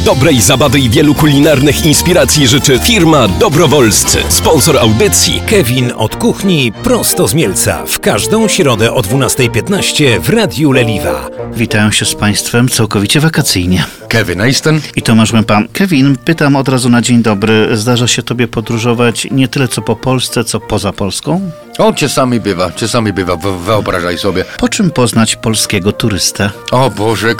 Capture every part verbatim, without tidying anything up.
Dobrej zabawy i wielu kulinarnych inspiracji życzy firma Dobrowolscy. Sponsor audycji Kevin od kuchni prosto z Mielca. W każdą środę o dwunasta piętnaście w Radiu Leliwa. Witają się z Państwem całkowicie wakacyjnie. Kevin Easton I Tomasz Łępa. Kevin, pytam od razu na dzień dobry. Zdarza się Tobie podróżować nie tyle co po Polsce, co poza Polską? O, czasami bywa, czasami bywa, wyobrażaj sobie. Po czym poznać polskiego turystę? O Boże,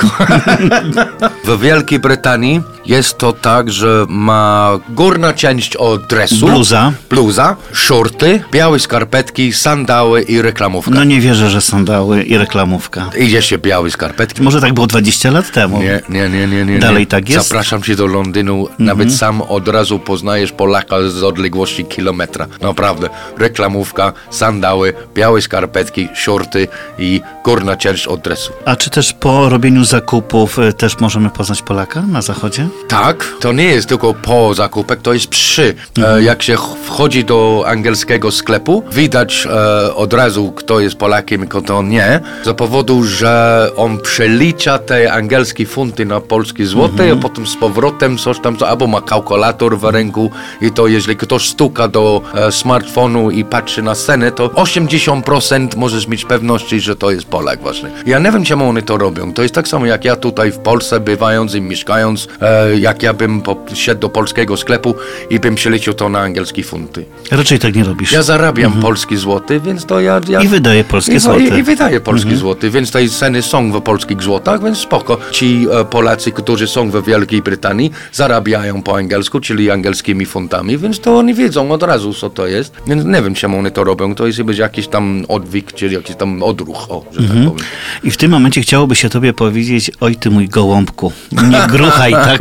w Wielkiej Brytanii jest to tak, że ma górna część od dresu, Bluza. bluza, shorty, białe skarpetki, sandały i reklamówka. No nie wierzę, że sandały i reklamówka. Idzie się białe skarpetki. Może tak było dwadzieścia lat temu. Nie, nie, nie, nie, nie. Dalej nie. tak jest? Zapraszam cię do Londynu. Mhm. Nawet sam od razu poznajesz Polaka z odległości kilometra. Naprawdę. Reklamówka, sandały, białe skarpetki, shorty i górna część od dresu. A czy też po robieniu zakupów y, też możemy poznać Polaka na zachodzie? Tak, to nie jest tylko po zakupek, to jest przy. Mhm. E, jak się wchodzi do angielskiego sklepu, widać e, od razu, kto jest Polakiem i kto nie, z powodu, że on przelicza te angielskie funty na polskie złote, mhm. a potem z powrotem coś tam, albo ma kalkulator w ręku i to jeśli ktoś stuka do e, smartfonu i patrzy na scenę, to osiemdziesiąt procent możesz mieć pewności, że to jest Polak właśnie. Ja nie wiem, czemu oni to robią. To jest tak samo jak ja tutaj w Polsce bywając i mieszkając, e, jak ja bym szedł do polskiego sklepu i bym przeliczył to na angielskie funty. Raczej tak nie robisz. Ja zarabiam mhm. polski złoty, więc to ja... ja I wydaję polskie i, złoty. I, i wydaję polskie mhm. złoty, więc te ceny są w polskich złotach, więc spoko. Ci e, Polacy, którzy są w Wielkiej Brytanii, zarabiają po angielsku, czyli angielskimi funtami, więc to oni wiedzą od razu, co to jest. Więc nie wiem, czemu oni to robią. To jest chyba jakiś tam odwyk, czy jakiś tam odruch, o, że mhm. tak powiem. I w tym momencie chciałoby się Tobie powiedzieć: oj ty mój gołąbku, nie gruchaj tak.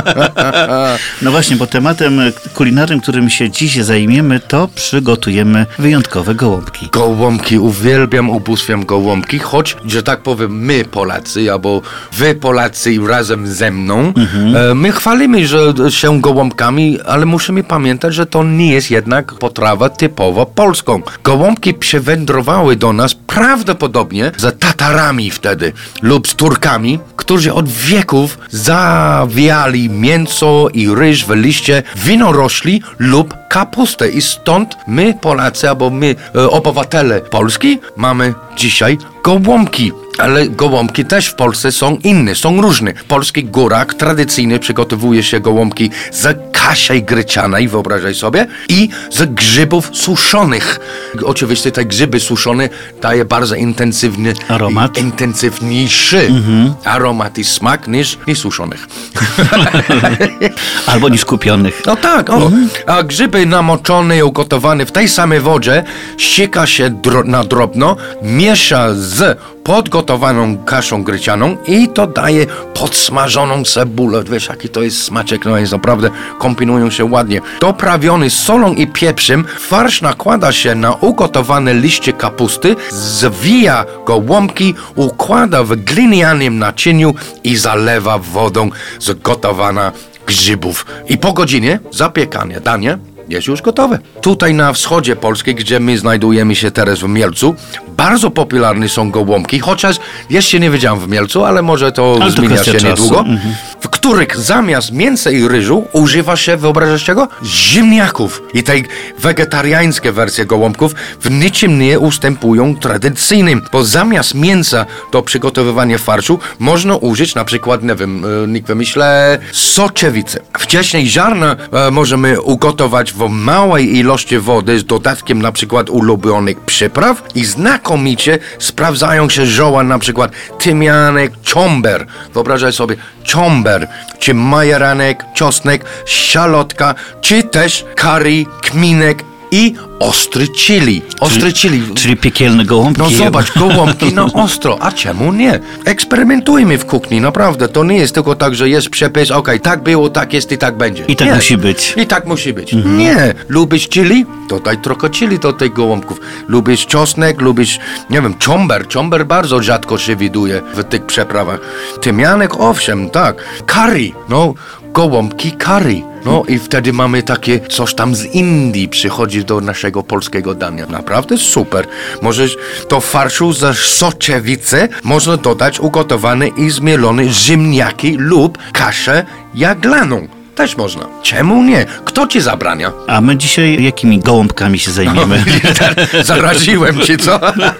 No właśnie, bo tematem kulinarnym, którym się dziś zajmiemy, to przygotujemy wyjątkowe gołąbki. Gołąbki, uwielbiam, ubóstwiam gołąbki, choć, że tak powiem, my Polacy, albo wy Polacy razem ze mną, mhm. e, my chwalimy że się gołąbkami, ale musimy pamiętać, że to nie jest jednak potrawa typowo polską. Gołąbki przywędrowały do nas prawdopodobnie z Tatarami wtedy lub z Turkami, którzy od wieków zawijali mięso i ryż w liście winorośli lub kapustę i stąd my Polacy, albo my e, obywatele Polski mamy dzisiaj gołąbki. Ale gołąbki też w Polsce są inne, są różne. W polskich górach tradycyjnie przygotowuje się gołąbki z kaszy gryczanej, wyobrażaj sobie, i z grzybów suszonych. Oczywiście te grzyby suszone daje bardzo intensywny aromat, intensywniejszy mhm. aromat i smak niż, niż suszonych. Albo niż kupionych. No tak, o. Mhm. A grzyby namoczone i ugotowane w tej samej wodzie sieka się dro- na drobno, miesza z podgotowaną kaszą gryczaną i to daje podsmażoną cebulę. Wiesz, jaki to jest smaczek, no jest naprawdę, kombinują się ładnie. Doprawiony solą i pieprzem, farsz nakłada się na ugotowane liście kapusty, zwija gołąbki, układa w glinianym naczyniu i zalewa wodą z gotowana grzybów. I po godzinie zapiekania danie jest już gotowe. Tutaj na wschodzie Polski, gdzie my znajdujemy się teraz w Mielcu, bardzo popularne są gołąbki, chociaż jeszcze nie wiedziałem w Mielcu, ale może to ale zmienia to się czasu. niedługo, mhm. w których zamiast mięsa i ryżu używa się, wyobrażasz czego? Ziemniaków. I te wegetariańskie wersje gołąbków w niczym nie ustępują tradycyjnym, bo zamiast mięsa do przygotowywania farszu można użyć na przykład, nie wiem, nikt wymyślę, soczewicy. Wcześniej ziarna e, możemy ugotować w małej ilości wody z dodatkiem na przykład ulubionych przypraw i znakomicie sprawdzają się zioła, na przykład tymianek, ciomber. Wyobrażaj sobie, ciomber, czy majeranek, czosnek, szalotka, czy też curry, kminek i ostry chili. Ostry czyli, chili. Czyli piekielne gołąbki. No zobacz, gołąbki na ostro. A czemu nie? Eksperymentujmy w kuchni, naprawdę. To nie jest tylko tak, że jest przepis, okej, okay, tak było, tak jest i tak będzie. I tak nie. musi być. I tak musi być. Mhm. Nie. Lubisz chili? To daj trochę chili do tych gołąbków. Lubisz czosnek? Lubisz, nie wiem, ciomber. Ciomber bardzo rzadko się widuje w tych przeprawach. Tymianek? Owszem, tak. Curry. No, gołąbki curry. No i wtedy mamy takie coś tam z Indii przychodzi do naszego polskiego dania. Naprawdę super. Możesz do farszu ze soczewicy można dodać ugotowane i zmielone ziemniaki lub kaszę jaglaną. Też można. Czemu nie? Kto ci zabrania? A my dzisiaj jakimi gołąbkami się zajmiemy? Zaraziłem ci, co?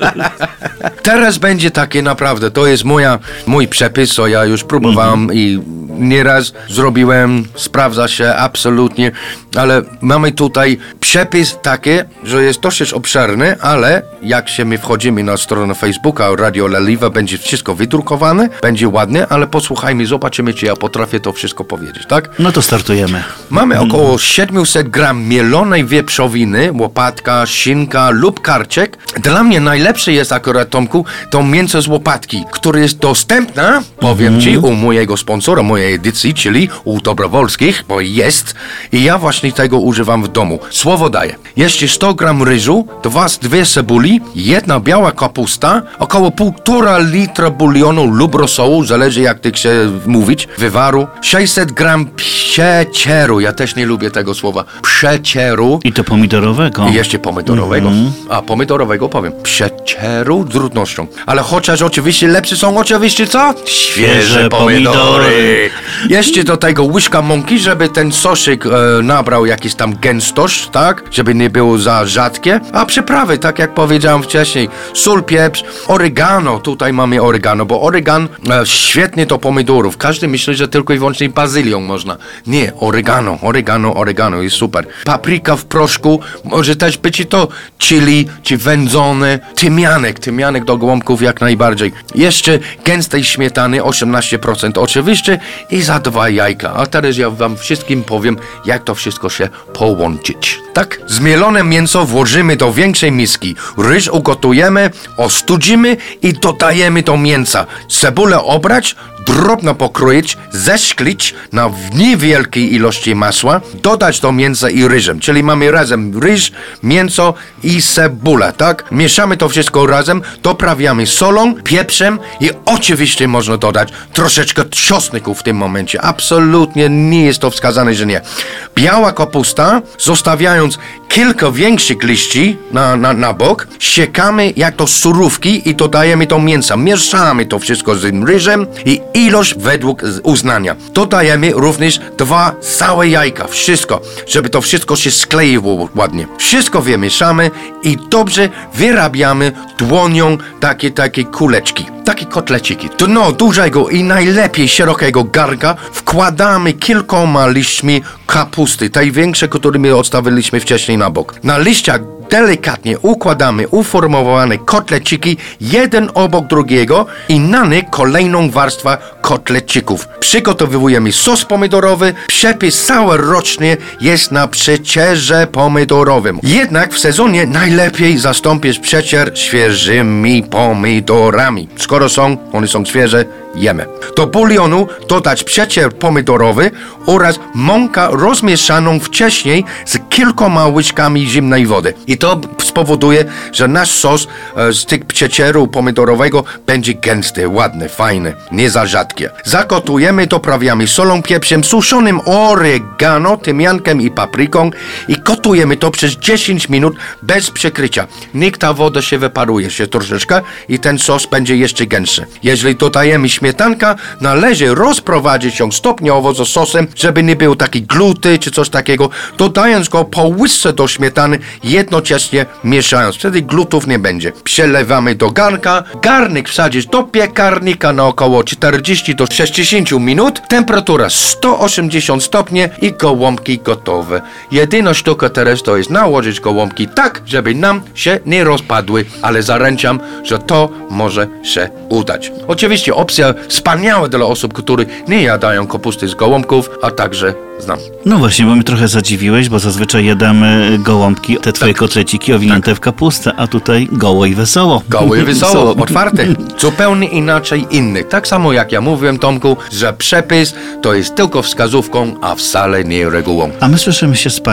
Teraz będzie takie naprawdę, to jest moja, mój przepis, co ja już próbowałem mm-hmm. i nieraz zrobiłem, sprawdza się absolutnie, ale mamy tutaj przepis taki, że jest dosyć obszerny, ale jak się my wchodzimy na stronę Facebooka Radio Leliwa, będzie wszystko wydrukowane, będzie ładnie, ale posłuchajmy, zobaczymy, czy ja potrafię to wszystko powiedzieć, tak? No to startujemy. Mamy około siedemset gram mielonej wieprzowiny, łopatka, szynka lub karczek. Dla mnie najlepsze jest akurat, Tomku, to mięso z łopatki, które jest dostępne, powiem ci, u mojego sponsora, mojej edycji, czyli u Dobrowolskich, bo jest i ja właśnie tego używam w domu. Słowo daję. Jeszcze sto gram ryżu, dwa, dwie cebuli, jedna biała kapusta, około półtora litra bulionu lub rosołu, zależy jak ty chcesz mówić, wywaru, sześćset gram przecieru, ja też nie lubię tego słowa, przecieru. I to pomidorowego. I jeszcze pomidorowego. Mm-hmm. A, pomidorowego powiem. Przecieru z trudnością. Ale chociaż oczywiście lepsze są oczywiście co? Świeże pomidory. pomidory. Jeszcze do tego łyżka mąki, żeby ten sosik e, nabrał jakiś tam gęstość, tak? Żeby nie było za rzadkie. A przyprawy, tak jak powiedziałem wcześniej. Sól, pieprz, oregano. Tutaj mamy oregano, bo oregan e, świetnie do pomidorów. Każdy myśli, że tylko i wyłącznie bazylią można. Nie, oregano, oregano, oregano jest super. Papryka w proszku, może też być i to chili, czy wędzone, tymianek, tymianek do gołąbków jak najbardziej. Jeszcze gęstej śmietany, osiemnaście procent oczywiście i za dwa jajka. A teraz ja wam wszystkim powiem, jak to wszystko się połączyć. Tak? Zmielone mięso włożymy do większej miski. Ryż ugotujemy, ostudzimy i dodajemy do mięsa. Cebulę obrać, drobno pokroić, zeszklić na niewielkiej ilości masła, dodać do mięsa i ryżem. Czyli mamy razem ryż, mięso i cebulę, tak? Mieszamy to wszystko razem, doprawiamy solą, pieprzem i oczywiście można dodać troszeczkę czosnku w tym momencie. Absolutnie nie jest to wskazane, że nie. Biała kapusta, zostawiając kilka większych liści na, na, na bok, siekamy jak to surówki i dodajemy do mięsa. Mieszamy to wszystko z ryżem i ilość według uznania. Dodajemy również dwa całe jajka. Wszystko, żeby to wszystko się skleiło ładnie. Wszystko wymieszamy i dobrze wyrabiamy dłonią takie, takie kuleczki. Takie kotleciki. Dno dużego i najlepiej szerokiego garnka wkładamy kilkoma liśćmi kapusty, tej większe, którymi odstawiliśmy wcześniej na bok. Na liściach delikatnie układamy uformowane kotleciki jeden obok drugiego i na nie kolejną warstwę kotlecików. Przygotowujemy sos pomidorowy. Przepis całoroczny jest na przecierze pomidorowym. Jednak w sezonie najlepiej zastąpić przecier świeżymi pomidorami. Skoro są, one są świeże, jemy. Do bulionu dodać przecier pomidorowy oraz mąkę rozmieszaną wcześniej z kilkoma łyżkami zimnej wody. I to spowoduje, że nasz sos e, z tych przecieru pomidorowego będzie gęsty, ładny, fajny, nie za rzadkie. Zakotujemy, doprawiamy solą, pieprzem, suszonym oregano, tymiankiem i papryką i gotujemy to przez dziesięć minut bez przykrycia. Niech ta woda się wyparuje się troszeczkę i ten sos będzie jeszcze gęstszy. Jeżeli dodajemy śmietankę, należy rozprowadzić ją stopniowo ze sosem, żeby nie był taki gluty czy coś takiego, dodając go po łyżce do śmietany, jednocześnie mieszając. Wtedy glutów nie będzie. Przelewamy do garnka, garnek wsadzić do piekarnika na około czterdzieści do sześćdziesięciu minut, temperatura sto osiemdziesiąt stopni i gołąbki gotowe. Jedyna sztuka teraz to jest nałożyć gołąbki tak, żeby nam się nie rozpadły, ale zaręczam, że to może się udać. Oczywiście opcja wspaniała dla osób, które nie jadają kapusty z gołąbków, a także znam. No właśnie, bo mnie trochę zadziwiłeś, bo zazwyczaj jadamy gołąbki, te twoje tak. kotleciki owinięte tak. w kapustę, a tutaj goło i wesoło. Goło i wesoło, otwarte. Zupełnie inaczej inny. Tak samo jak ja mówiłem, Tomku, że przepis to jest tylko wskazówką, a wcale nie regułą. A my słyszymy się z Państwem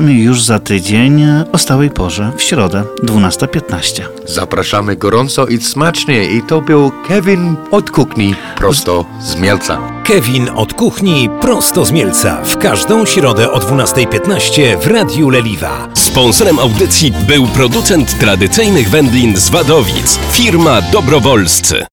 Słyszymy już za tydzień o stałej porze w środę dwunasta piętnaście. Zapraszamy gorąco i smacznie. I to był Kevin od kuchni prosto z Mielca. Kevin od kuchni prosto z Mielca. W każdą środę o dwunasta piętnaście w Radiu Leliwa. Sponsorem audycji był producent tradycyjnych wędlin z Wadowic, firma Dobrowolscy.